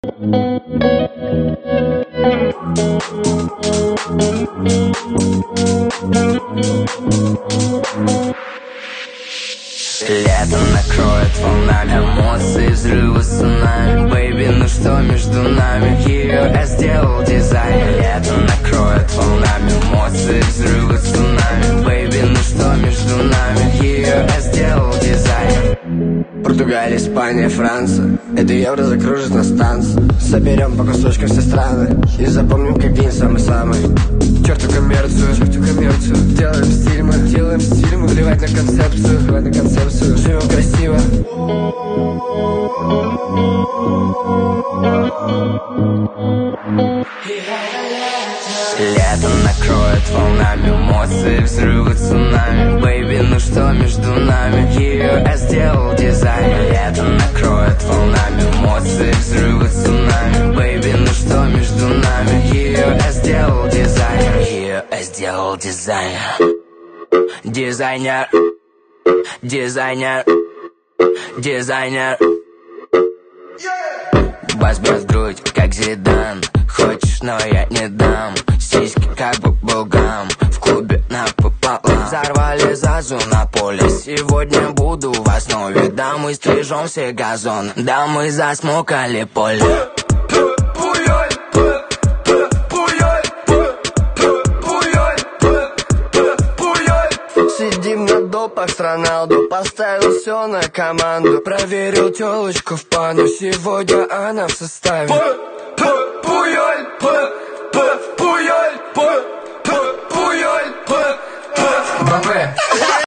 Лето накроет волнами эмоций, взрывы цунами. Бэйби, ну что между нами? Ее я сделал дизайн. Лето накроет волнами эмоций, взрывы цунами. Бэйби, ну что между нами? Ее я сделал дизайн. Португалия, Испания, Франция. Это евро закружит на станции. Соберем по кусочкам все страны и запомним, как день самый-самый. Черту коммерцию, делаем стиль мы, плевать на концепцию, живем красиво. Лето накроет волнами эмоций, взрывы цунами. Бэйби, ну что между нами? Ее я сделал дизайн. Лето накроет волнами эмоций, взрывы цунами. Бэйби, ну что между нами? Ее я сделал дизайн. Ее я сделал дизайн. Дизайнер, дизайнер, дизайнер. Бас бьет в грудь, как Зидан. Хочешь, но я не дам. Сиськи как бы булгам. В клубе напополам. Взорвали зазу на поле. Сегодня буду в основе. Да, мы стрижем все газоны. Да, мы засмокали поле. Сидим на допах с Роналду. Поставил все на команду. Проверил телочку в пану. Сегодня она в составе. Бабе,